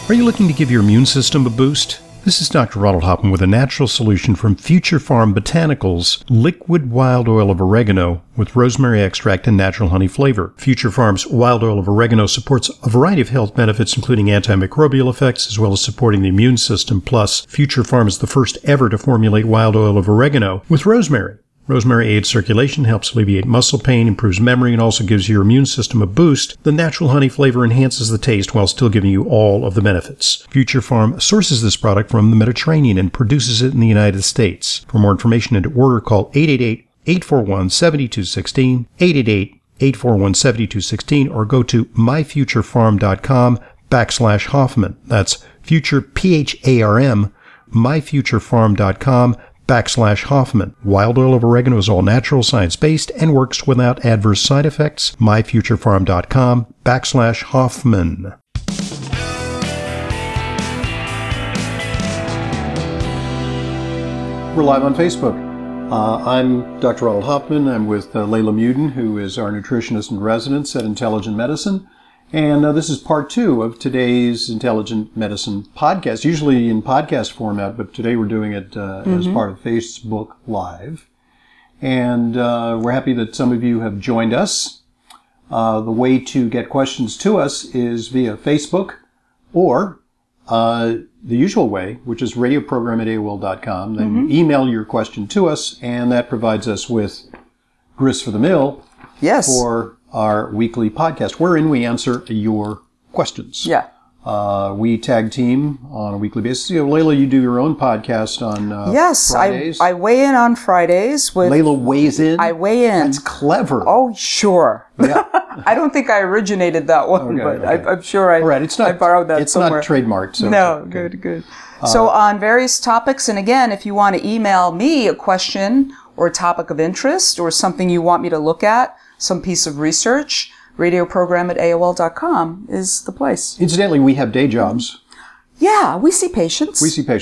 Are you looking to give your immune system a boost? This is Dr. Ronald Hoffman with a natural solution from Future Farm Botanicals, liquid wild oil of oregano with rosemary extract and natural honey flavor. Future Farm's wild oil of oregano supports a variety of health benefits, including antimicrobial effects, as well as supporting the immune system. Plus, Future Farm is the first ever to formulate wild oil of oregano with rosemary. Rosemary aids circulation, helps alleviate muscle pain, improves memory, and also gives your immune system a boost. The natural honey flavor enhances the taste while still giving you all of the benefits. Future Farm sources this product from the Mediterranean and produces it in the United States. For more information and to order, call 888-841-7216, 888-841-7216, or go to myfuturefarm.com/Hoffman. That's future, P-H-A-R-M, myfuturefarm.com/Hoffman. Wild oil of oregano is all natural, science-based, and works without adverse side effects. myfuturefarm.com/Hoffman. We're live on Facebook. I'm Dr. Ronald Hoffman. I'm with Layla Muden, who is our nutritionist in residence at Intelligent Medicine. And this is part 2 of today's Intelligent Medicine podcast, usually in podcast format, but today we're doing it as part of Facebook Live. And we're happy that some of you have joined us. The way to get questions to us is via Facebook or the usual way, which is radioprogram@AOL.com. Then you email your question to us, and that provides us with grist for the mill. Yes. For our weekly podcast, wherein we answer your questions. Yeah. We tag team on a weekly basis. You know, Layla, you do your own podcast on Fridays. I weigh in on Fridays. Layla weighs in? I weigh in. That's clever. Oh, sure. Yeah. I don't think I originated that one, but okay. I'm sure I borrowed that somewhere. It's not trademarked. So no, okay. Good. So on various topics, and again, if you want to email me a question or a topic of interest or something you want me to look at, some piece of research, radioprogram@AOL.com is the place. Incidentally, we have day jobs. Yeah, we see patients.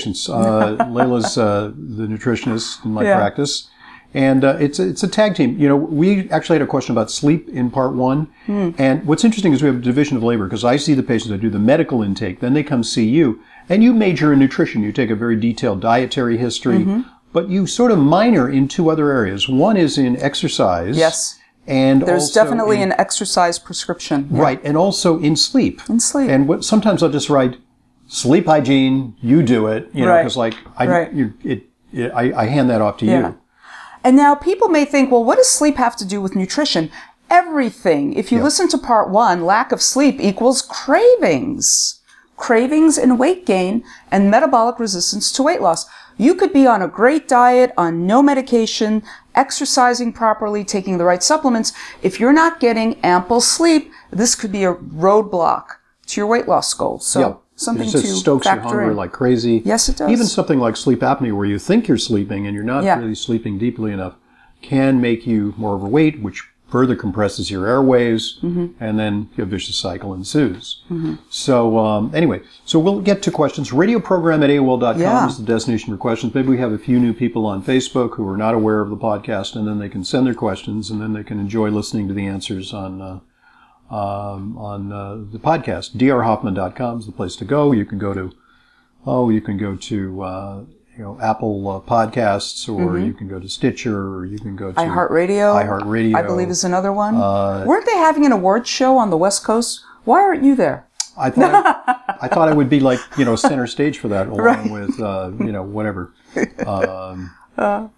Layla's the nutritionist in my practice. And it's a tag team. You know, we actually had a question about sleep in part 1. And what's interesting is we have a division of labor, because I see the patients that do the medical intake, then they come see you. And you major in nutrition. You take a very detailed dietary history. But you sort of minor in 2 other areas. One is in exercise. Yes. And there's definitely an exercise prescription. Yeah. Right, and also in sleep. In sleep. And sometimes I'll just write, sleep hygiene, you do it, you know, because I hand that off to you. And now people may think, well, what does sleep have to do with nutrition? Everything. If you listen to part 1, lack of sleep equals cravings. Cravings and weight gain and metabolic resistance to weight loss. You could be on a great diet, on no medication, exercising properly, taking the right supplements. If you're not getting ample sleep, this could be a roadblock to your weight loss goals. So something to stokes your hunger like crazy. Yes, it does. Even something like sleep apnea, where you think you're sleeping and you're not really sleeping deeply enough, can make you more overweight, which further compresses your airways, and then a vicious cycle ensues. So anyway, so we'll get to questions. Radioprogram@AOL.com is the destination for questions. Maybe we have a few new people on Facebook who are not aware of the podcast, and then they can send their questions, and then they can enjoy listening to the answers on the podcast. drhoffman.com is the place to go. You can go to Apple Podcasts, or you can go to Stitcher, or you can go to iHeartRadio, I believe is another one. Weren't they having an awards show on the West Coast? Why aren't you there? I thought I would be like, center stage for that, along with, whatever, the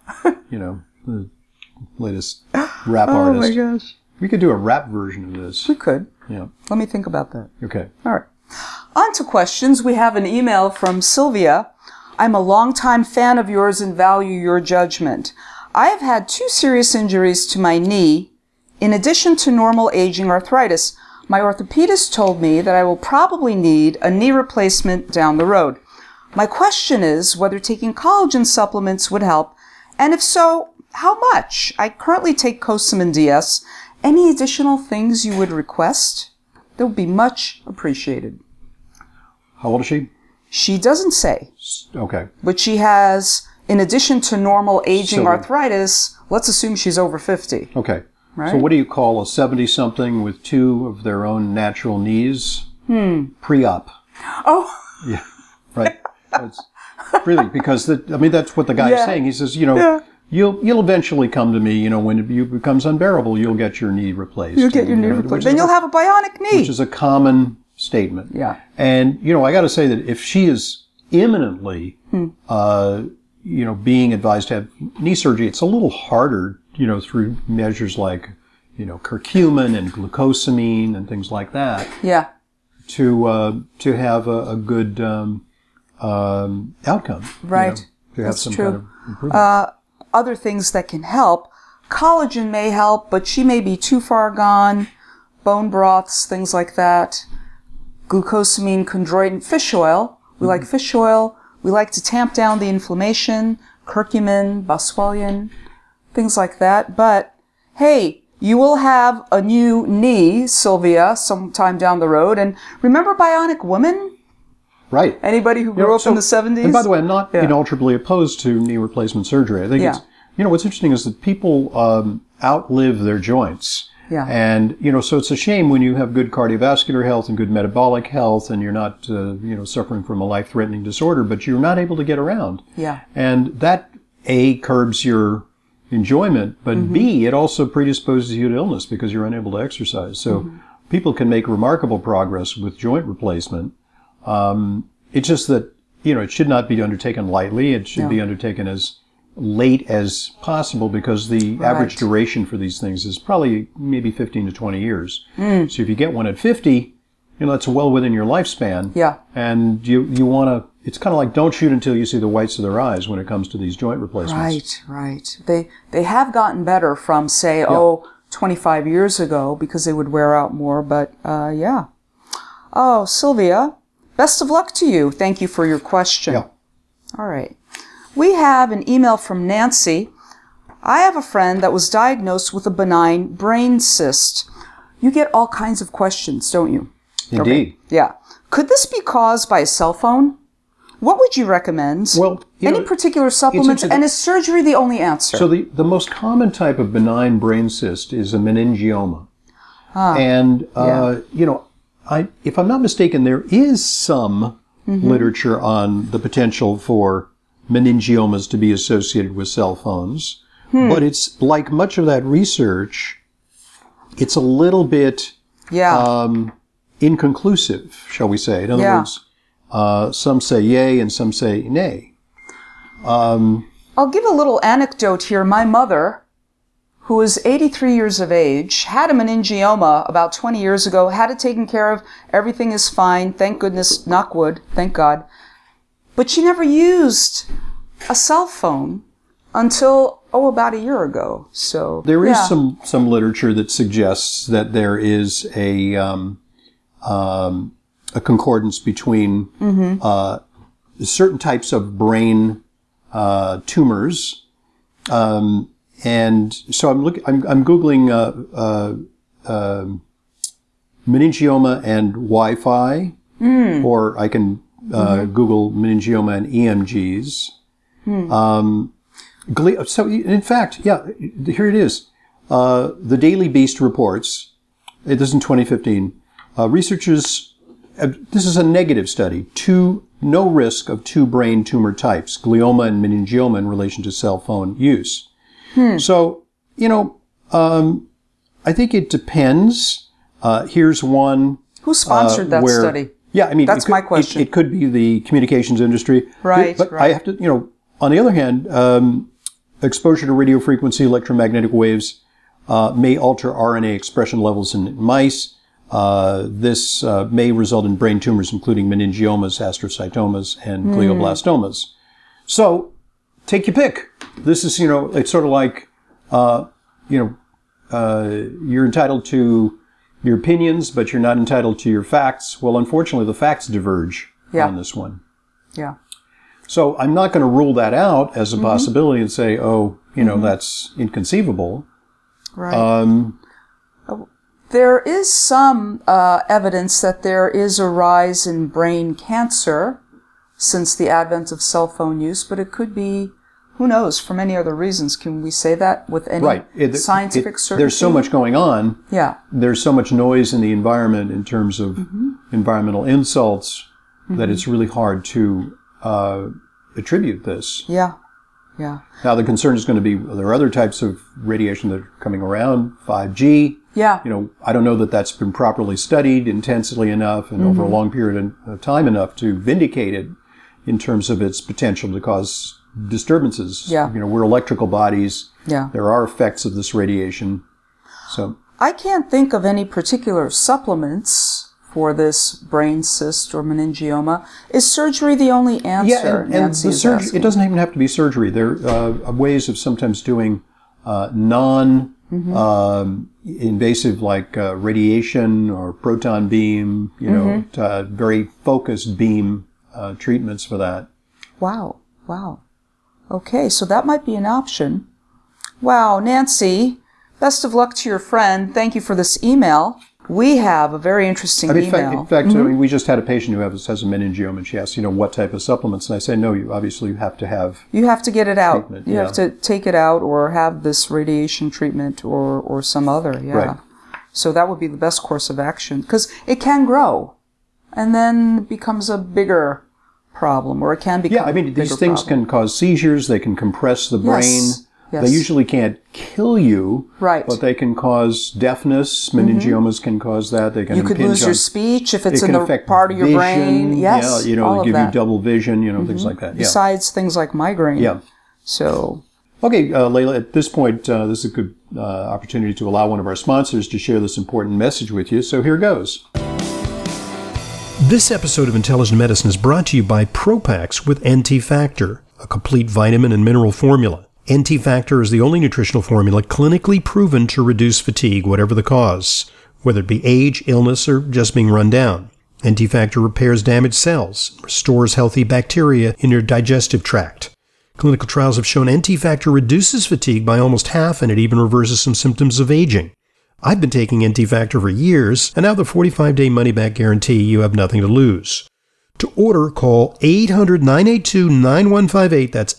latest rap artist. Oh my gosh. We could do a rap version of this. We could. Yeah. Let me think about that. Okay. All right. On to questions. We have an email from Sylvia. I'm a longtime fan of yours and value your judgment. I have had 2 serious injuries to my knee. In addition to normal aging arthritis, my orthopedist told me that I will probably need a knee replacement down the road. My question is whether taking collagen supplements would help, and if so, how much? I currently take Cosamin DS. Any additional things you would request? That would be much appreciated. How old is she? She doesn't say. Okay. But she has, in addition to normal aging arthritis, let's assume she's over 50. Okay. Right? So what do you call a 70-something with 2 of their own natural knees? Pre-op. Oh. Yeah, right. It's really because that's what the guy is saying. He says, you'll eventually come to me. When it becomes unbearable, you'll get your knee replaced. You'll get your knee replaced. Then you'll have a bionic knee, which is a common statement. Yeah. And I got to say that if she is imminently, being advised to have knee surgery, it's a little harder, through measures like, curcumin and glucosamine and things like that. Yeah. To have a good outcome. Right. To have That's some true. kind of improvement. Other things that can help. Collagen may help, but she may be too far gone. Bone broths, things like that. Glucosamine, chondroitin, fish oil. We like fish oil. We like to tamp down the inflammation. Curcumin, boswellian, things like that. But, hey, you will have a new knee, Sylvia, sometime down the road. And remember Bionic Woman? Right. Anybody who grew up in the 70s? And by the way, I'm not inalterably opposed to knee replacement surgery. I think it's, what's interesting is that people outlive their joints. Yeah. And, so it's a shame when you have good cardiovascular health and good metabolic health and you're not, suffering from a life-threatening disorder, but you're not able to get around. Yeah. And that, A, curbs your enjoyment, but B, it also predisposes you to illness because you're unable to exercise. So people can make remarkable progress with joint replacement. It's just that, it should not be undertaken lightly. It should be undertaken as late as possible because the average duration for these things is probably maybe 15 to 20 years. So if you get one at 50, that's well within your lifespan. Yeah. And you want to, it's kind of like don't shoot until you see the whites of their eyes when it comes to these joint replacements. Right. They have gotten better from, say, 25 years ago because they would wear out more, but yeah. Oh, Sylvia, best of luck to you. Thank you for your question. Yeah. All right. We have an email from Nancy. I have a friend that was diagnosed with a benign brain cyst. You get all kinds of questions, don't you? Indeed. Okay. Yeah. Could this be caused by a cell phone? What would you recommend? Well, any particular supplements? And is surgery the only answer? So the most common type of benign brain cyst is a meningioma. And, if I'm not mistaken, there is some literature on the potential for meningiomas to be associated with cell phones. But it's like much of that research, it's a little bit inconclusive, shall we say. In other words, some say yay and some say nay. I'll give a little anecdote here. My mother, who is 83 years of age, had a meningioma about 20 years ago, had it taken care of. Everything is fine. Thank goodness, knock wood, thank God. But she never used a cell phone until, about a year ago. So there is some literature that suggests that there is a concordance between certain types of brain tumors, and so I'm googling meningioma and Wi-Fi, or I can Google meningioma and EMGs. So in fact, here it is. The Daily Beast reports. This is in 2015. Researchers, this is a negative study, no risk of two brain tumor types, glioma and meningioma, in relation to cell phone use. So, I think it depends. Here's one. Who sponsored that study? Yeah, I mean, that's my question. It could be the communications industry. Right, but I have to, on the other hand, exposure to radio frequency electromagnetic waves may alter RNA expression levels in mice. This may result in brain tumors, including meningiomas, astrocytomas, and glioblastomas. So, take your pick. This is, it's sort of like, you're entitled to your opinions, but you're not entitled to your facts. Well, unfortunately, the facts diverge on this one. Yeah. So I'm not going to rule that out as a possibility and say, that's inconceivable. Right. There is some evidence that there is a rise in brain cancer since the advent of cell phone use, but it could be, who knows, for many other reasons. Can we say that with any scientific certainty? There's so much going on. Yeah. There's so much noise in the environment in terms of environmental insults, that it's really hard to attribute this. Yeah. Yeah. Now, the concern is going to be, there are other types of radiation that are coming around, 5G. Yeah. I don't know that that's been properly studied intensely enough and over a long period of time enough to vindicate it in terms of its potential to cause disturbances. Yeah. We're electrical bodies. Yeah. There are effects of this radiation. So I can't think of any particular supplements for this brain cyst or meningioma. Is surgery the only answer? Yeah, and the surgery, it doesn't even have to be surgery. There are ways of sometimes doing non-invasive, like radiation or proton beam, very focused beam treatments for that. Wow. Wow. Okay, so that might be an option. Wow, Nancy, best of luck to your friend. Thank you for this email. We have a very interesting email. In fact, we just had a patient who has a meningioma, and she asked, what type of supplements? And I said, no, you obviously have to have. You have to get it out. Treatment, you have to take it out or have this radiation treatment or some other. Yeah. Right. So that would be the best course of action because it can grow, and then it becomes a bigger problem, or it can become. Yeah, these things can cause seizures. They can compress the brain. Yes. They usually can't kill you, right? But they can cause deafness. Meningiomas can cause that. They can. You could lose your speech if it's in the part of your vision. brain. Yes, give you double vision. Things like that. Yeah. Besides things like migraine. Yeah. So. Okay, Layla. At this point, this is a good opportunity to allow one of our sponsors to share this important message with you. So here goes. This episode of Intelligent Medicine is brought to you by Propax with NT Factor, a complete vitamin and mineral formula. NT Factor is the only nutritional formula clinically proven to reduce fatigue, whatever the cause, whether it be age, illness, or just being run down. NT Factor repairs damaged cells, restores healthy bacteria in your digestive tract. Clinical trials have shown NT Factor reduces fatigue by almost half, and it even reverses some symptoms of aging. I've been taking NT Factor for years, and now the 45-day money-back guarantee, you have nothing to lose. To order, call 800-982-9158. That's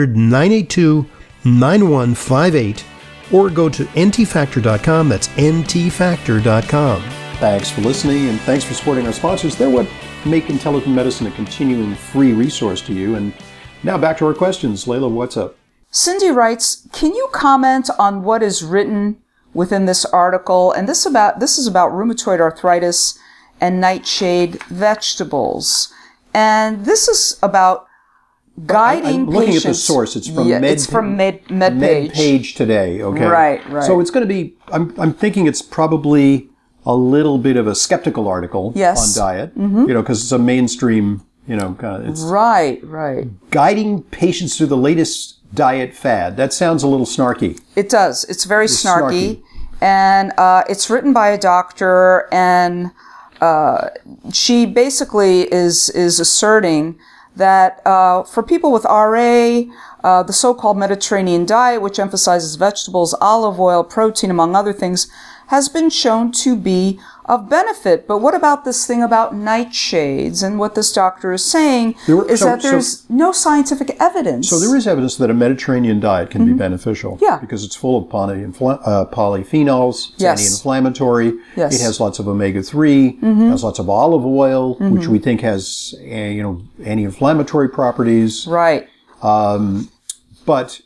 800-982-9158. Or go to ntfactor.com. That's ntfactor.com. Thanks for listening, and thanks for supporting our sponsors. They're what make Intelligent Medicine a continuing free resource to you. And now back to our questions. Layla, what's up? Cindy writes, can you comment on what is written within this article? And this is about rheumatoid arthritis and nightshade vegetables. And this is about guiding I'm looking patients. At the source. It's from MedPage Today. Okay. Right. So it's going to be. I'm thinking it's probably a little bit of a skeptical article on diet. Because it's a mainstream. It's right. Guiding patients through the latest diet fad. That sounds a little snarky. It does. It's very snarky. And it's written by a doctor, and she basically is asserting that for people with RA, the so-called Mediterranean diet, which emphasizes vegetables, olive oil, protein, among other things, has been shown to be of benefit. But what about this thing about nightshades? And what this doctor is saying is that there's no scientific evidence. So there is evidence that a Mediterranean diet can be beneficial. Yeah. Because it's full of polyphenols. It's anti-inflammatory. Yes. It has lots of omega-3. It has lots of olive oil, which we think has, anti-inflammatory properties. Right. But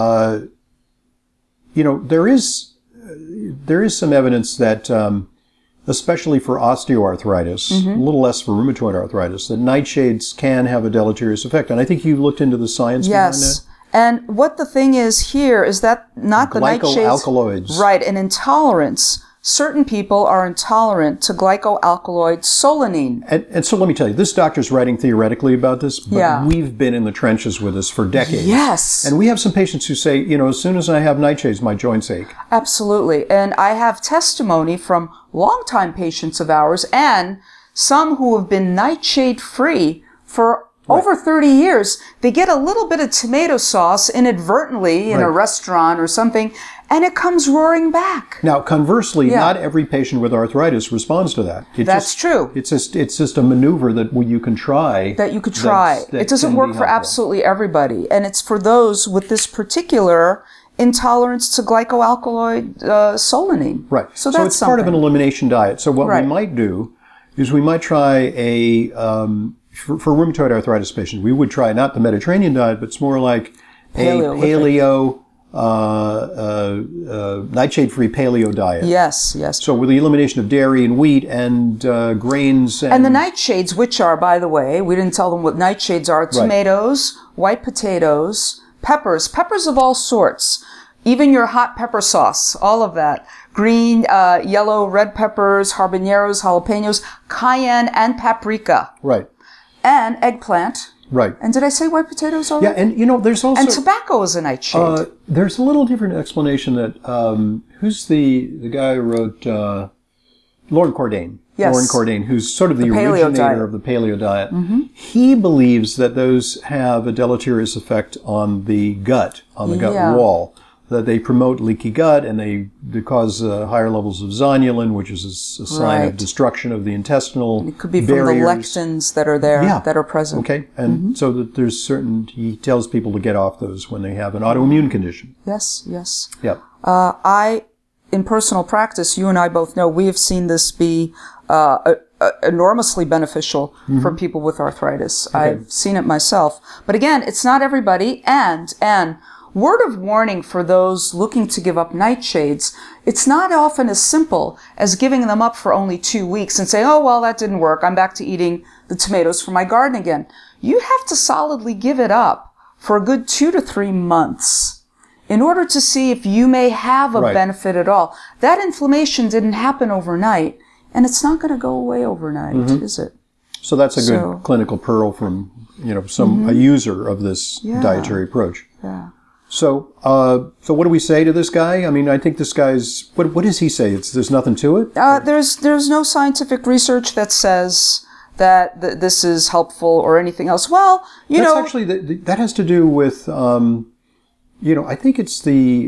there is some evidence that, especially for osteoarthritis, a little less for rheumatoid arthritis, that nightshades can have a deleterious effect. And I think you've looked into the science behind that. Yes. And what the thing is here is that not the nightshades. Glycoalkaloids. Right, an intolerance. Certain people are intolerant to glycoalkaloid solanine. And so let me tell you, this doctor's writing theoretically about this, but we've been in the trenches with this for decades. Yes. And we have some patients who say, as soon as I have nightshades, my joints ache. Absolutely. And I have testimony from longtime patients of ours and some who have been nightshade-free for over 30 years. They get a little bit of tomato sauce inadvertently in a restaurant or something, and it comes roaring back. Now, conversely, not every patient with arthritis responds to that. That's true. It's just a maneuver that you can try. That you could try. It doesn't work for absolutely everybody, and it's for those with this particular intolerance to glycoalkaloid solanine. Right. So that's it's part of an elimination diet. So what we might do is we might try a for rheumatoid arthritis patients, we would try not the Mediterranean diet, but it's more like paleo, nightshade-free paleo diet. Yes, yes. So with the elimination of dairy and wheat and grains. And the nightshades, which are, by the way, we didn't tell them what nightshades are, tomatoes, white potatoes, peppers of all sorts, even your hot pepper sauce, all of that. Green, yellow, red peppers, habaneros, jalapenos, cayenne, and paprika. Right. And eggplant. Right. And did I say white potatoes already? Yeah, and there's also... And tobacco is a nightshade. There's a little different explanation that, who's the guy who wrote, Lauren Cordain. Yes. Lauren Cordain, who's sort of the paleo originator diet. of the paleo diet. Mm-hmm. He believes that those have a deleterious effect on the gut wall. That they promote leaky gut and they cause higher levels of zonulin, which is a sign of destruction of the intestinal It could be barriers. from the lectins that are there, that are present. Okay, and so that there's he tells people to get off those when they have an autoimmune condition. Yes, yes. Yeah. In personal practice, you and I both know we have seen this be enormously beneficial for people with arthritis. Okay. I've seen it myself. But again, it's not everybody, and word of warning for those looking to give up nightshades, it's not often as simple as giving them up for only 2 weeks and saying, oh, well, that didn't work. I'm back to eating the tomatoes from my garden again. You have to solidly give it up for a good 2 to 3 months in order to see if you may have a benefit at all. That inflammation didn't happen overnight, and it's not going to go away overnight, is it? So that's a good clinical pearl from, a user of this dietary approach. Yeah. So what do we say to this guy? I mean, I think this guy's, what does he say? There's nothing to it? There's no scientific research that says that this is helpful or anything else. Well, That's actually, that has to do with, I think it's the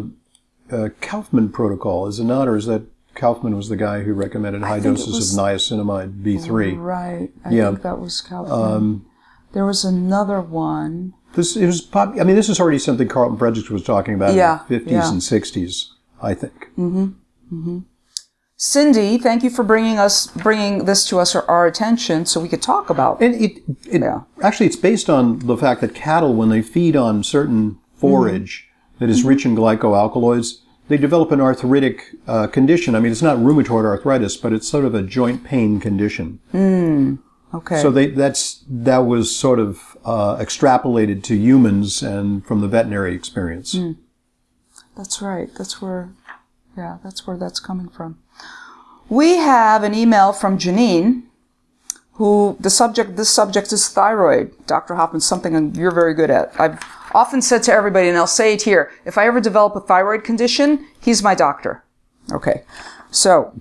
Kaufman protocol, is it not? Or is that Kaufman was the guy who recommended high doses of niacinamide B3? Right. I think that was Kaufman. There was another one. This is already something Carlton Fredericks was talking about in the 50s and 60s, I think. Mm-hmm. Mm-hmm. Cindy, thank you for bringing this to our attention so we could talk about it. And actually, it's based on the fact that cattle, when they feed on certain forage that is rich in glycoalkaloids, they develop an arthritic condition. I mean, it's not rheumatoid arthritis, but it's sort of a joint pain condition. Okay. So that was sort of extrapolated to humans and from the veterinary experience. That's right. That's where that's coming from. We have an email from Janine, who this subject is thyroid. Dr. Hoffman, something you're very good at. I've often said to everybody, and I'll say it here, if I ever develop a thyroid condition, he's my doctor. Okay. So,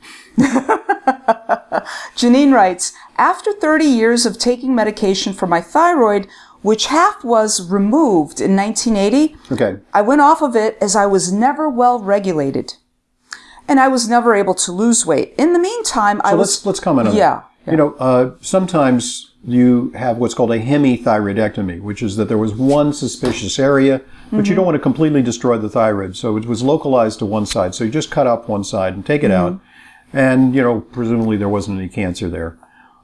Janine writes, after 30 years of taking medication for my thyroid, which half was removed in 1980, I went off of it as I was never well regulated. And I was never able to lose weight. In the meantime, let's comment on that. Sometimes you have what's called a hemithyroidectomy, which is that there was one suspicious area, but you don't want to completely destroy the thyroid. So it was localized to one side. So you just cut off one side and take it out. And, presumably there wasn't any cancer there.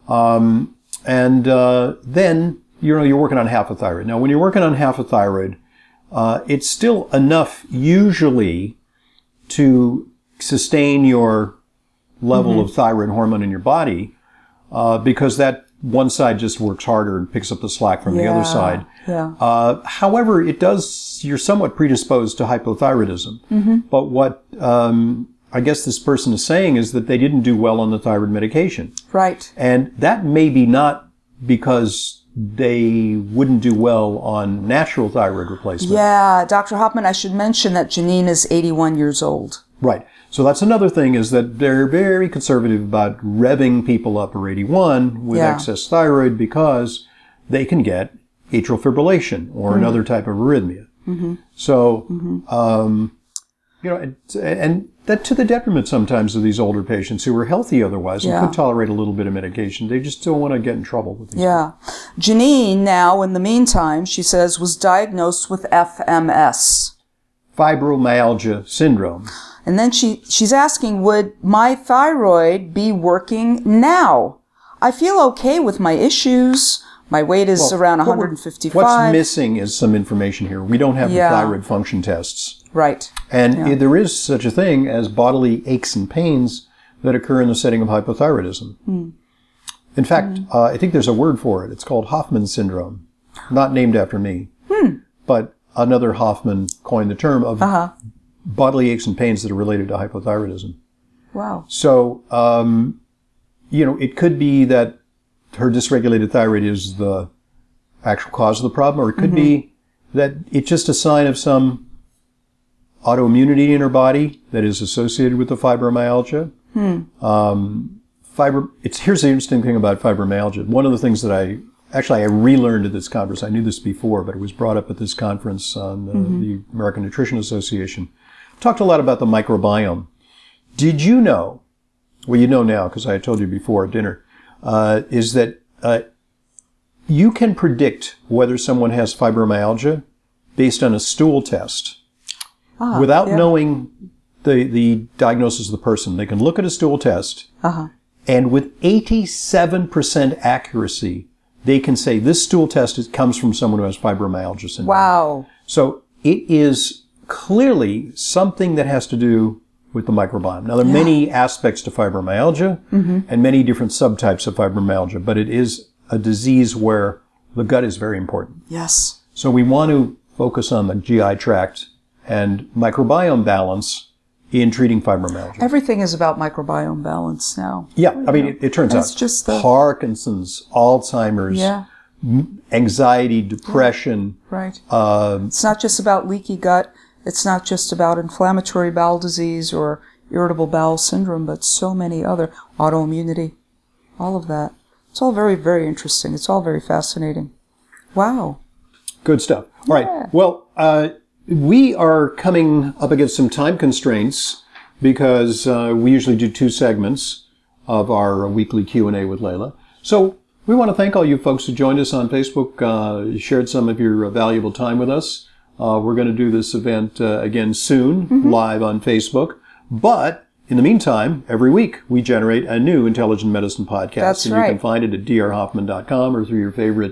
Then, you're working on half a thyroid. Now, when you're working on half a thyroid, it's still enough usually to sustain your level of thyroid hormone in your body, because that one side just works harder and picks up the slack from the other side. Yeah. However, you're somewhat predisposed to hypothyroidism. But what I guess this person is saying is that they didn't do well on the thyroid medication. Right. And that may be not because they wouldn't do well on natural thyroid replacement. Yeah, Dr. Hoffman, I should mention that Janine is 81 years old. Right. So that's another thing, is that they're very conservative about revving people up or 81 with excess thyroid, because they can get atrial fibrillation or another type of arrhythmia. So, and that to the detriment sometimes of these older patients who are healthy otherwise and could tolerate a little bit of medication. They just don't want to get in trouble with these. Yeah. Janine now, in the meantime, she says, was diagnosed with FMS. Fibromyalgia syndrome. And then she's asking, would my thyroid be working now? I feel okay with my issues. My weight is around 155. What's missing is some information here. We don't have the thyroid function tests. Right. And there is such a thing as bodily aches and pains that occur in the setting of hypothyroidism. In fact, I think there's a word for it. It's called Hoffman syndrome. Not named after me, but another Hoffman coined the term of bodily aches and pains that are related to hypothyroidism. Wow. So, it could be that her dysregulated thyroid is the actual cause of the problem, or it could be that it's just a sign of some autoimmunity in her body that is associated with the fibromyalgia. Here's the interesting thing about fibromyalgia. One of the things that I relearned at this conference, I knew this before, but it was brought up at this conference on the American Nutrition Association. Talked a lot about the microbiome. Did you know, well, you know now because I told you before at dinner, is that you can predict whether someone has fibromyalgia based on a stool test without knowing the diagnosis of the person. They can look at a stool test and with 87% accuracy, they can say this stool test comes from someone who has fibromyalgia syndrome. Wow. So it is clearly something that has to do with the microbiome. Now, there are many aspects to fibromyalgia and many different subtypes of fibromyalgia, but it is a disease where the gut is very important. Yes. So we want to focus on the GI tract and microbiome balance in treating fibromyalgia. Everything is about microbiome balance now. Yeah, I mean, it turns out just Parkinson's, Alzheimer's, anxiety, depression. Right. It's not just about leaky gut. It's not just about inflammatory bowel disease or irritable bowel syndrome, but so many other autoimmunity, all of that. It's all very, very interesting. It's all very fascinating. Wow. Good stuff. All right. Well, we are coming up against some time constraints because we usually do 2 segments of our weekly Q&A with Layla. So we want to thank all you folks who joined us on Facebook, shared some of your valuable time with us. We're going to do this event again soon, live on Facebook. But in the meantime, every week we generate a new Intelligent Medicine podcast. That's and right. You can find it at drhoffman.com or through your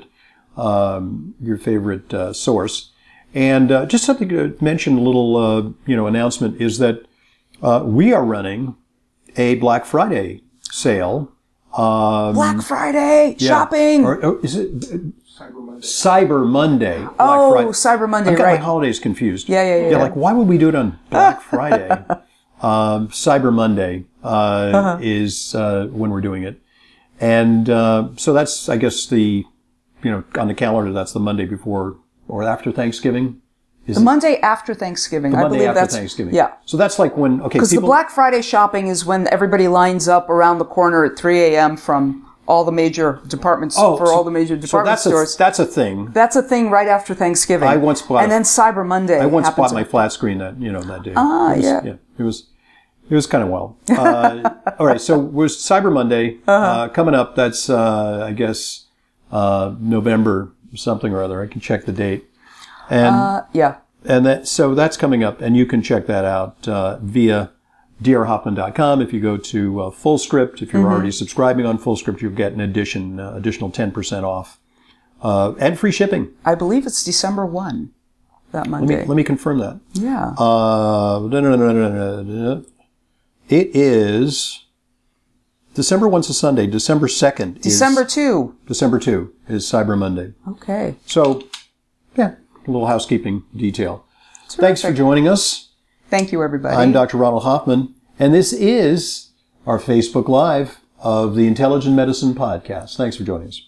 favorite source. And just something to mention, a little announcement is that we are running a Black Friday sale. Black Friday shopping. Or is it Cyber Monday? Oh, Black Friday. Cyber Monday, I've got right? my holidays confused. Yeah. Like, why would we do it on Black Friday? Cyber Monday is when we're doing it, and so that's, I guess, on the calendar, that's the Monday before or after Thanksgiving. The Monday after Thanksgiving. I believe that's Thanksgiving. Yeah. So that's like when, because the Black Friday shopping is when everybody lines up around the corner at 3 a.m. from all the major departments all the major department stores. That's a thing. That's a thing right after Thanksgiving. I once bought, and then Cyber Monday. I once bought my flat screen that day. It was kind of wild. All right, so we're Cyber Monday coming up. That's I guess November something or other. I can check the date. And and so that's coming up, and you can check that out via drhoffman.com. If you go to FullScript, if you're already subscribing on FullScript, you'll get an additional 10% off and free shipping. I believe it's December 1 that Monday. Let me confirm that. Yeah. It is December 1's a Sunday. December 2nd. December 2. December 2 is Cyber Monday. Okay. So, a little housekeeping detail. Terrific. Thanks for joining us. Thank you, everybody. I'm Dr. Ronald Hoffman, and this is our Facebook Live of the Intelligent Medicine Podcast. Thanks for joining us.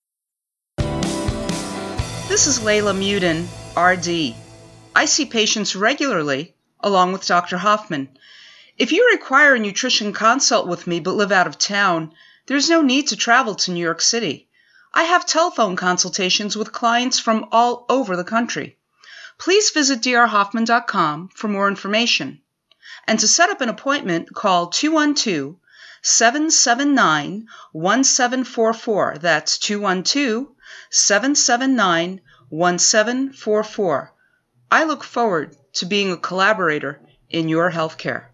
This is Layla Muden, RD. I see patients regularly, along with Dr. Hoffman. If you require a nutrition consult with me but live out of town, there's no need to travel to New York City. I have telephone consultations with clients from all over the country. Please visit drhoffman.com for more information. And to set up an appointment, call 212-779-1744. That's 212-779-1744. I look forward to being a collaborator in your healthcare.